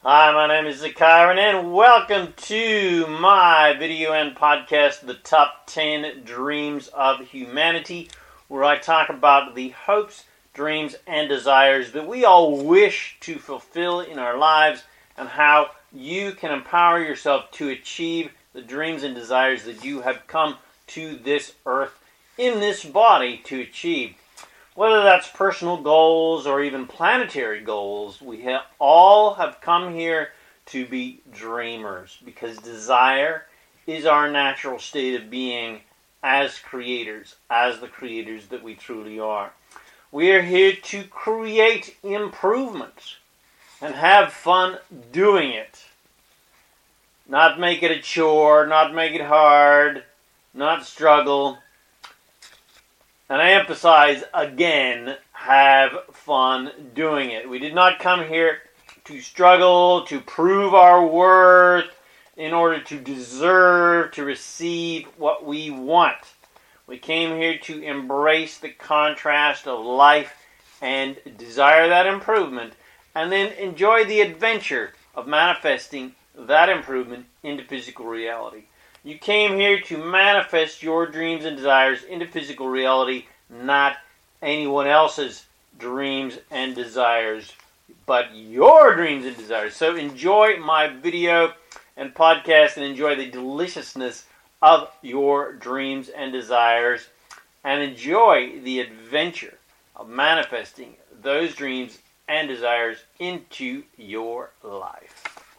Hi, my name is Zakaran, and welcome to my video and podcast, The Top 10 Dreams of Humanity, where I talk about the hopes, dreams, and desires that we all wish to fulfill in our lives, and how you can empower yourself to achieve the dreams and desires that you have come to this earth in this body to achieve. Whether that's personal goals or even planetary goals, we all have come here to be dreamers, because desire is our natural state of being as creators, as the creators that we truly are. We are here to create improvements and have fun doing it. Not make it a chore, not make it hard, not struggle. And I emphasize, again, have fun doing it. We did not come here to struggle, to prove our worth, in order to deserve, to receive what we want. We came here to embrace the contrast of life and desire that improvement, and then enjoy the adventure of manifesting that improvement into physical reality. You came here to manifest your dreams and desires into physical reality, not anyone else's dreams and desires, but your dreams and desires. So enjoy my video and podcast and enjoy the deliciousness of your dreams and desires, and enjoy the adventure of manifesting those dreams and desires into your life.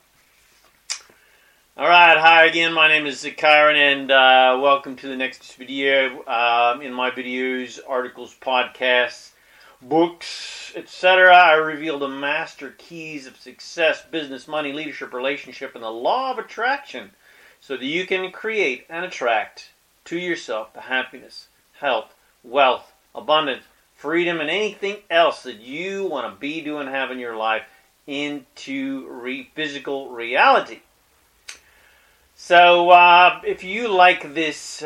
Alright, hi again, my name is Zakaran, and welcome to the next video. In my videos, articles, podcasts, books, etc., I reveal the master keys of success, business, money, leadership, relationship, and the law of attraction, so that you can create and attract to yourself the happiness, health, wealth, abundance, freedom, and anything else that you want to be, do, and have in your life into physical reality. So, if you like this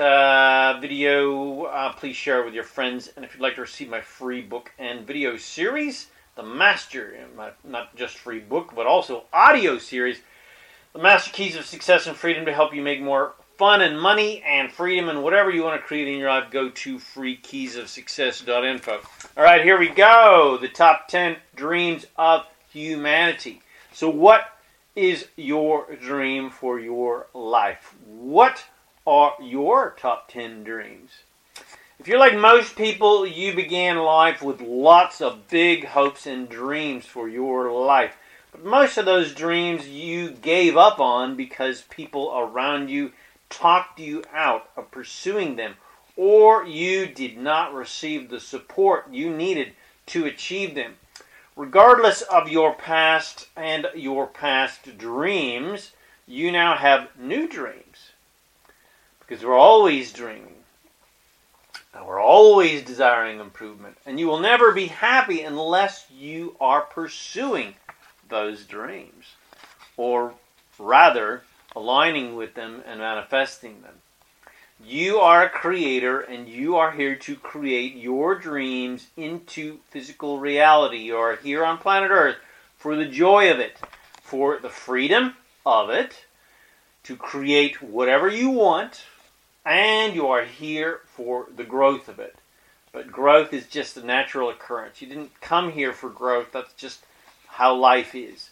video, please share it with your friends. And if you'd like to receive my free book and video series, The Master, not just free book, but also audio series, The Master Keys of Success and Freedom, to help you make more fun and money and freedom and whatever you want to create in your life, go to freekeysofsuccess.info. All right, here we go. The top 10 dreams of humanity. So what is your dream for your life? What are your top 10 dreams? If you're like most people, you began life with lots of big hopes and dreams for your life. But most of those dreams you gave up on because people around you talked you out of pursuing them, or you did not receive the support you needed to achieve them. Regardless of your past and your past dreams, you now have new dreams. Because we're always dreaming. And we're always desiring improvement. And you will never be happy unless you are pursuing those dreams. Or rather, aligning with them and manifesting them. You are a creator, and you are here to create your dreams into physical reality. You are here on planet Earth for the joy of it, for the freedom of it, to create whatever you want, and you are here for the growth of it. But growth is just a natural occurrence. You didn't come here for growth. That's just how life is.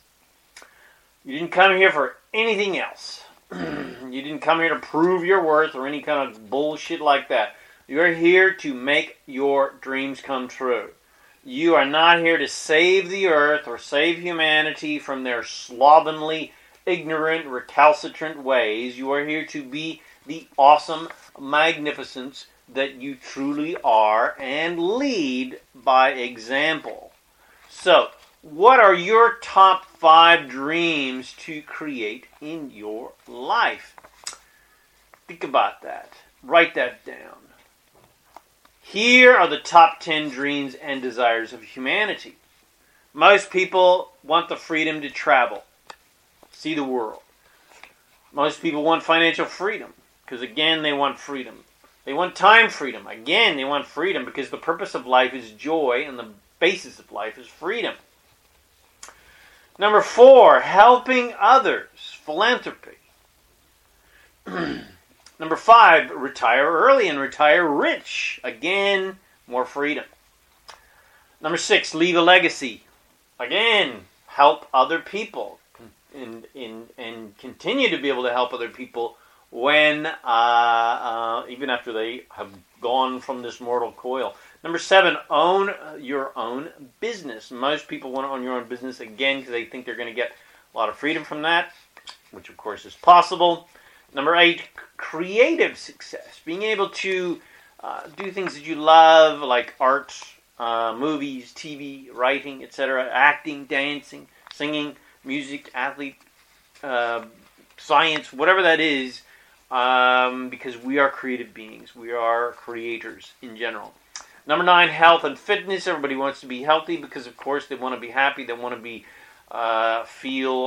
You didn't come here for anything else. You didn't come here to prove your worth or any kind of bullshit like that. You are here to make your dreams come true. You are not here to save the earth or save humanity from their slovenly, ignorant, recalcitrant ways. You are here to be the awesome magnificence that you truly are and lead by example. So, what are your top 5 dreams to create in your life? Think about that. Write that down. Here are the top 10 dreams and desires of humanity. Most people want the freedom to travel, see the world. Most people want financial freedom, because again, they want freedom. They want time freedom. Again, they want freedom, because the purpose of life is joy, and the basis of life is freedom. Number 4, helping others, philanthropy. Number 5, retire early and retire rich. Again, more freedom. Number 6, leave a legacy. Again, help other people and continue to be able to help other people when even after they have gone from this mortal coil. Number 7, own your own business. Most people want to own your own business, again, because they think they're going to get a lot of freedom from that, which of course is possible. Number 8, creative success. Being able to do things that you love, like art, movies, TV, writing, etc., acting, dancing, singing, music, athlete, science, whatever that is, because we are creative beings. We are creators in general. Number 9, health and fitness. Everybody wants to be healthy because, of course, they want to be happy. They want to be feel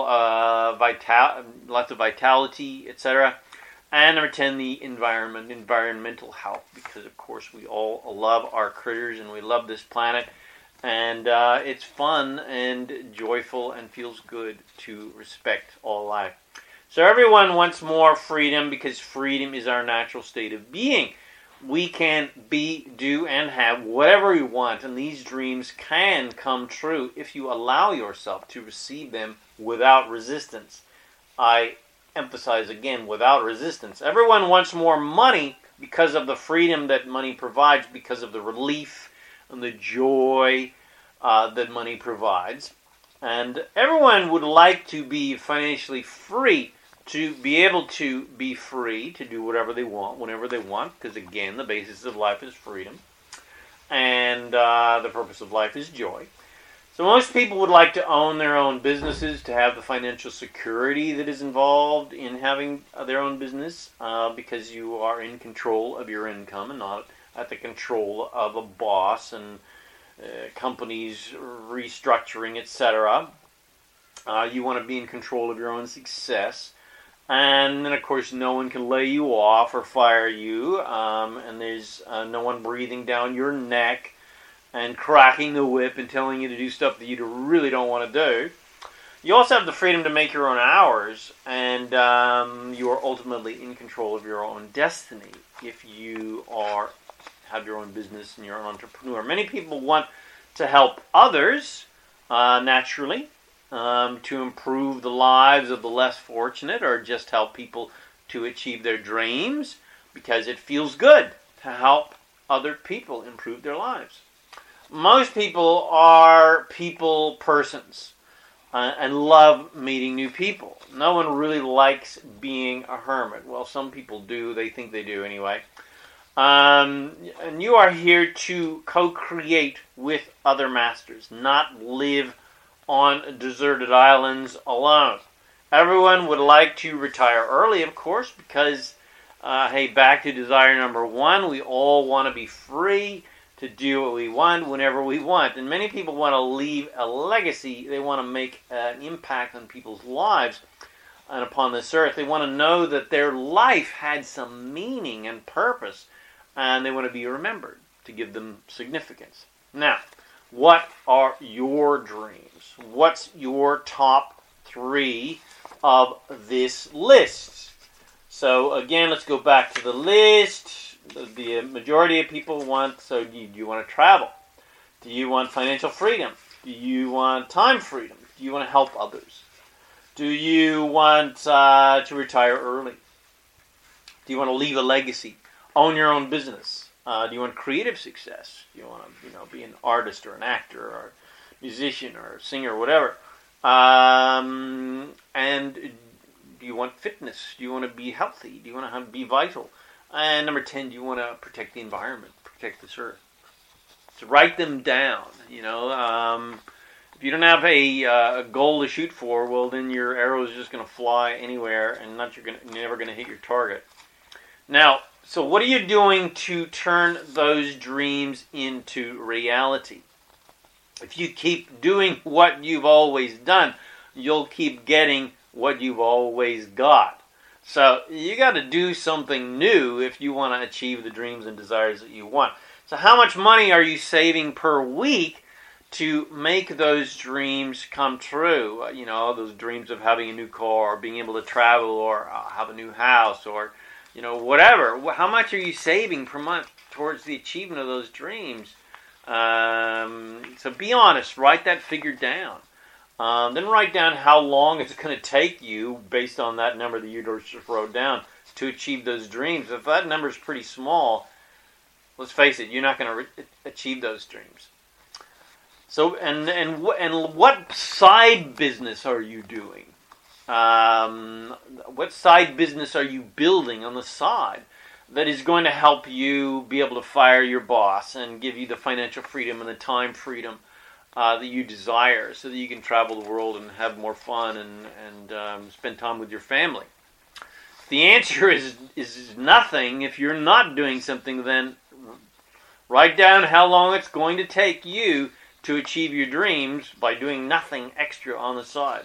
lots of vitality, etc. And number 10, the environmental health, because, of course, we all love our critters and we love this planet. And it's fun and joyful and feels good to respect all life. So everyone wants more freedom because freedom is our natural state of being. We can be, do, and have whatever we want, and these dreams can come true if you allow yourself to receive them without resistance. I emphasize again, without resistance. Everyone wants more money because of the freedom that money provides, because of the relief and the joy that money provides. And everyone would like to be financially free, to be able to be free to do whatever they want, whenever they want, because again, the basis of life is freedom, and the purpose of life is joy. So most people would like to own their own businesses, to have the financial security that is involved in having their own business, because you are in control of your income and not at the control of a boss and companies restructuring, etc. You want to be in control of your own success. And then, of course, no one can lay you off or fire you, and there's no one breathing down your neck and cracking the whip and telling you to do stuff that you really don't want to do. You also have the freedom to make your own hours, and you are ultimately in control of your own destiny if you have your own business and you're an entrepreneur. Many people want to help others, naturally, to improve the lives of the less fortunate, or just help people to achieve their dreams, because it feels good to help other people improve their lives. Most people are people persons and love meeting new people. No one really likes being a hermit. Well, some people do. They think they do anyway. And you are here to co-create with other masters, not live on deserted islands alone. Everyone would like to retire early, of course, because, back to desire number 1, we all want to be free to do what we want whenever we want. And many people want to leave a legacy. They want to make an impact on people's lives and upon this earth. They want to know that their life had some meaning and purpose, and they want to be remembered to give them significance. Now, what are your dreams? What's your top 3 of this list? So again, let's go back to the list. The majority of people want, so do you want to travel? Do you want financial freedom? Do you want time freedom? Do you want to help others? Do you want to retire early? Do you want to leave a legacy? Own your own business? Do you want creative success? Do you want to, be an artist or an actor or a musician or a singer or whatever? And do you want fitness? Do you want to be healthy? Do you want to be vital? And number 10, do you want to protect the environment, protect this earth? So write them down. If you don't have a goal to shoot for, well, then your arrow is just going to fly anywhere, and you're never going to hit your target. Now, so what are you doing to turn those dreams into reality? If you keep doing what you've always done, you'll keep getting what you've always got. So you got to do something new if you want to achieve the dreams and desires that you want. So how much money are you saving per week to make those dreams come true. Those dreams of having a new car, or being able to travel, or have a new house, or whatever. How much are you saving per month towards the achievement of those dreams? So be honest. Write that figure down. Then write down how long it's going to take you, based on that number that you just wrote down, to achieve those dreams. If that number is pretty small, let's face it, you're not going to achieve those dreams. So, and what side business are you doing? What side business are you building on the side that is going to help you be able to fire your boss and give you the financial freedom and the time freedom that you desire, so that you can travel the world and have more fun and spend time with your family? If the answer is nothing, if you're not doing something, then write down how long it's going to take you to achieve your dreams by doing nothing extra on the side.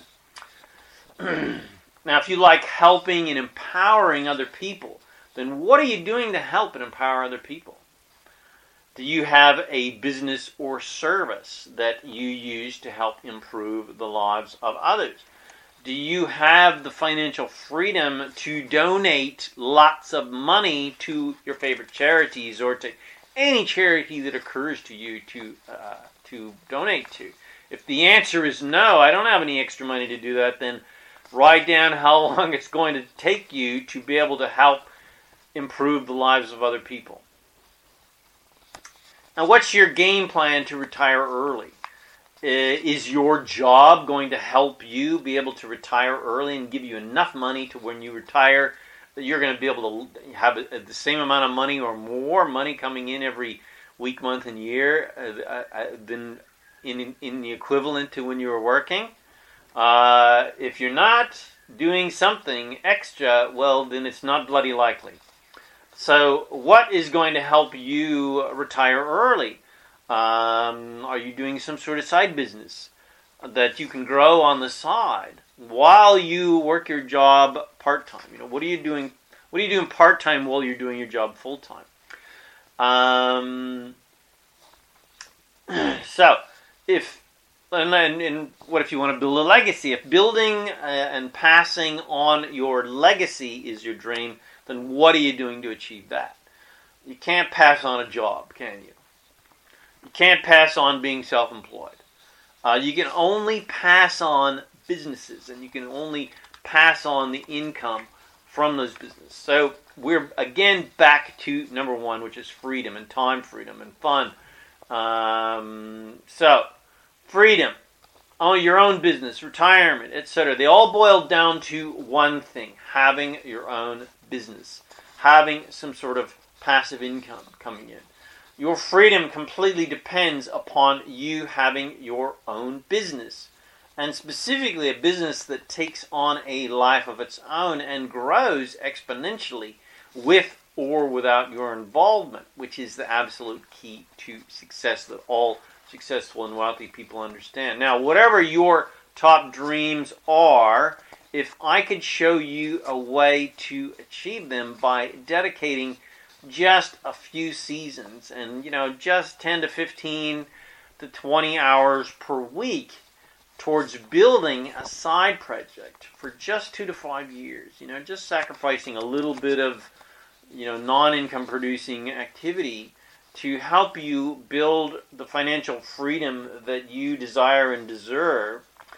Now, if you like helping and empowering other people, then what are you doing to help and empower other people? Do you have a business or service that you use to help improve the lives of others? Do you have the financial freedom to donate lots of money to your favorite charities, or to any charity that occurs to you to donate to? If the answer is no, I don't have any extra money to do that, then write down how long it's going to take you to be able to help improve the lives of other people. Now, what's your game plan to retire early? Is your job going to help you be able to retire early and give you enough money to, when you retire, that you're going to be able to have the same amount of money or more money coming in every week, month, and year than in the equivalent to when you were working? If you're not doing something extra, well, then it's not bloody likely. So what is going to help you retire early? Are you doing some sort of side business that you can grow on the side while you work your job part-time? What are you doing? What are you doing part-time while you're doing your job full-time? So, and what if you want to build a legacy? If building and passing on your legacy is your dream, then what are you doing to achieve that? You can't pass on a job, can you? You can't pass on being self-employed. You can only pass on businesses, and you can only pass on the income from those businesses. So we're again back to number one, which is freedom and time freedom and fun. So freedom, own your own business, retirement, etc. They all boil down to one thing: having your own business, having some sort of passive income coming in. Your freedom completely depends upon you having your own business, and specifically a business that takes on a life of its own and grows exponentially with or without your involvement, which is the absolute key to success that all successful and wealthy people understand. Now, whatever your top dreams are, if I could show you a way to achieve them by dedicating just a few seasons and, just 10 to 15 to 20 hours per week towards building a side project for just 2 to 5 years, just sacrificing a little bit of, non-income producing activity to help you build the financial freedom that you desire and deserve,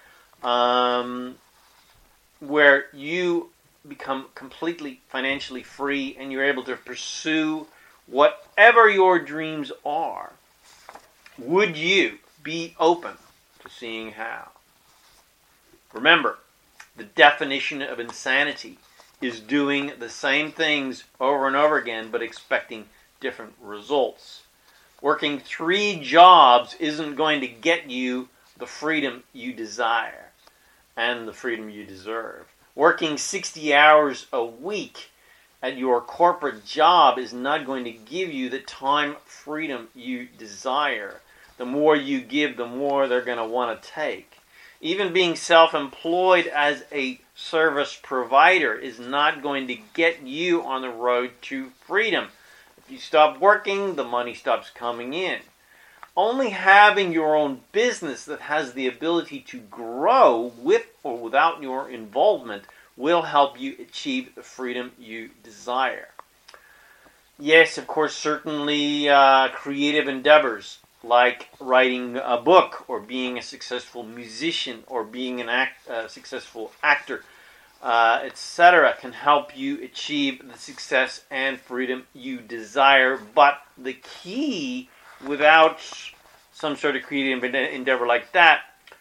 where you become completely financially free and you're able to pursue whatever your dreams are. Would you be open to seeing how? Remember, the definition of insanity is doing the same things over and over again but expecting different results. Working 3 jobs isn't going to get you the freedom you desire and the freedom you deserve. Working 60 hours a week at your corporate job is not going to give you the time freedom you desire. The more you give, the more they're going to want to take. Even being self-employed as a service provider is not going to get you on the road to freedom. If you stop working, the money stops coming in. only having your own business that has the ability to grow with or without your involvement will help you achieve the freedom you desire. Yes, of course, certainly creative endeavors like writing a book or being a successful musician or being a successful actor, etc., can help you achieve the success and freedom you desire. But the key, without some sort of creative endeavor like that,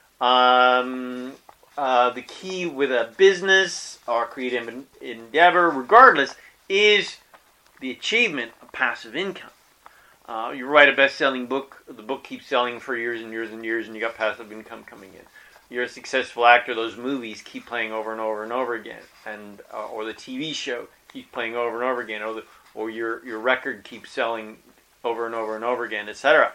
the key with a business or creative endeavor, regardless, is the achievement of passive income. You write a best-selling book, the book keeps selling for years and years and years, and you got passive income coming in. You're a successful actor, those movies keep playing over and over and over again, and or the TV show keeps playing over and over again, or your record keeps selling over and over and over again, etc.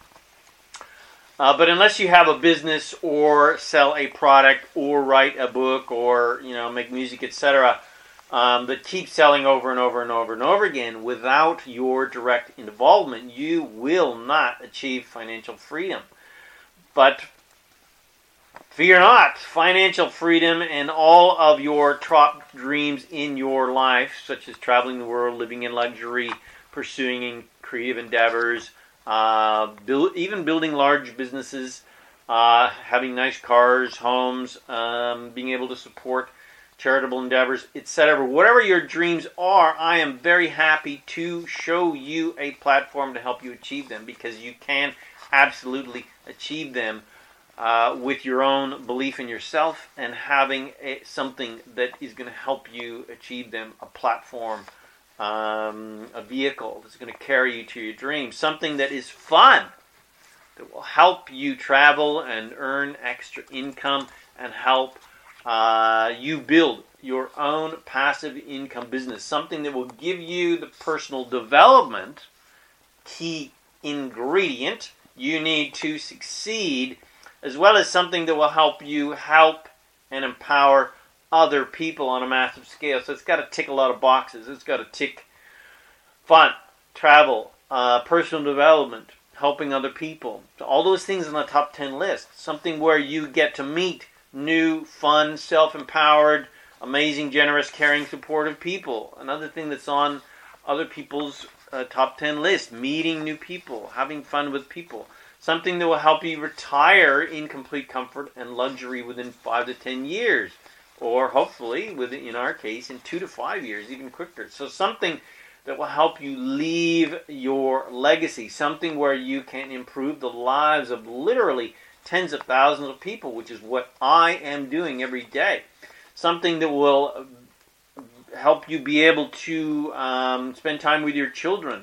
But unless you have a business or sell a product or write a book or make music, etc., that keeps selling over and over and over and over again without your direct involvement, you will not achieve financial freedom. But fear not, financial freedom and all of your top dreams in your life, such as traveling the world, living in luxury, pursuing creative endeavors, even building large businesses, having nice cars, homes, being able to support charitable endeavors, etc. Whatever your dreams are, I am very happy to show you a platform to help you achieve them, because you can absolutely achieve them with your own belief in yourself and having something that is going to help you achieve them, a platform, a vehicle that's going to carry you to your dreams, something that is fun, that will help you travel and earn extra income and help you build your own passive income business, something that will give you the personal development key ingredient you need to succeed, as well as something that will help you help and empower other people on a massive scale. So it's got to tick a lot of boxes. It's got to tick fun, travel, personal development, helping other people. So all those things on the top 10 list. Something where you get to meet new, fun, self-empowered, amazing, generous, caring, supportive people. Another thing that's on other people's top 10 list, meeting new people, having fun with people. Something that will help you retire in complete comfort and luxury within 5 to 10 years. Or hopefully, in our case, in 2 to 5 years, even quicker. So something that will help you leave your legacy. Something where you can improve the lives of literally tens of thousands of people, which is what I am doing every day. Something that will help you be able to spend time with your children.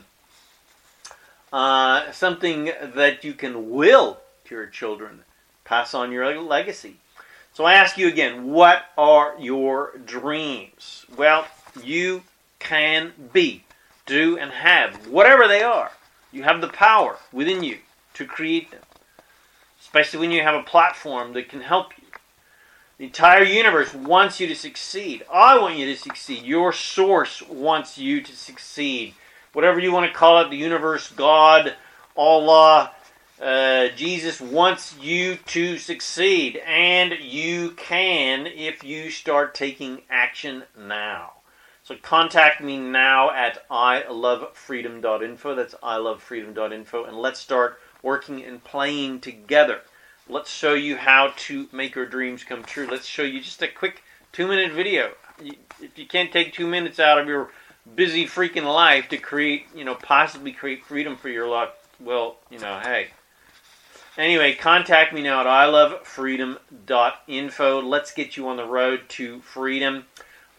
Something that you can will to your children, pass on your legacy. So I ask you again, what are your dreams? Well, you can be, do, and have whatever they are. You have the power within you to create them, especially when you have a platform that can help you. The entire universe wants you to succeed. I want you to succeed. Your source wants you to succeed. Whatever you want to call it, the universe, God, Allah, Jesus wants you to succeed. And you can if you start taking action now. So contact me now at ilovefreedom.info. That's ilovefreedom.info. And let's start working and playing together. Let's show you how to make your dreams come true. Let's show you just a quick 2-minute video. If you can't take 2 minutes out of your busy freaking life to create, possibly create freedom for your life, well, hey. Anyway, contact me now at ilovefreedom.info. Let's get you on the road to freedom.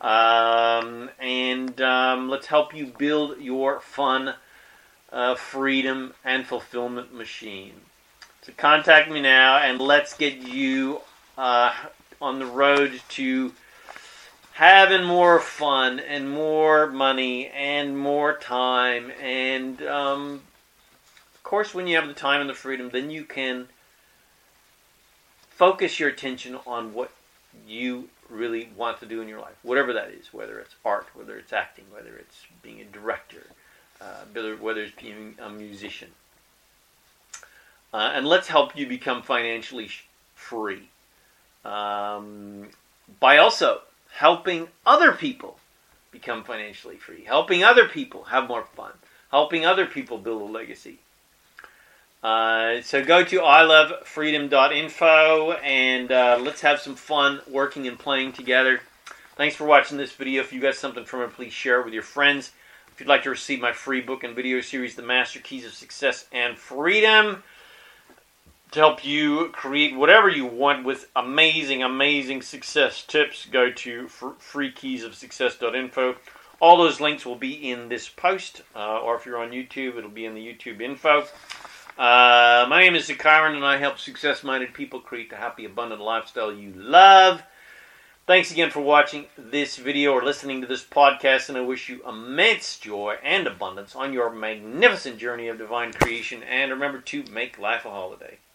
And let's help you build your fun, freedom, and fulfillment machine. So contact me now, and let's get you on the road to having more fun and more money and more time. And, of course, when you have the time and the freedom, then you can focus your attention on what you really want to do in your life, whatever that is, whether it's art, whether it's acting, whether it's being a director, whether it's being a musician. And let's help you become financially free by also helping other people become financially free, helping other people have more fun, helping other people build a legacy. So go to ilovefreedom.info and let's have some fun working and playing together. Thanks for watching this video. If you got something from it, please share it with your friends. If you'd like to receive my free book and video series, The Master Keys of Success and Freedom, to help you create whatever you want with amazing, amazing success tips, go to freekeysofsuccess.info. All those links will be in this post, or if you're on YouTube, it'll be in the YouTube info. My name is Zakaran, and I help success-minded people create the happy, abundant lifestyle you love. Thanks again for watching this video or listening to this podcast, and I wish you immense joy and abundance on your magnificent journey of divine creation. And remember to make life a holiday.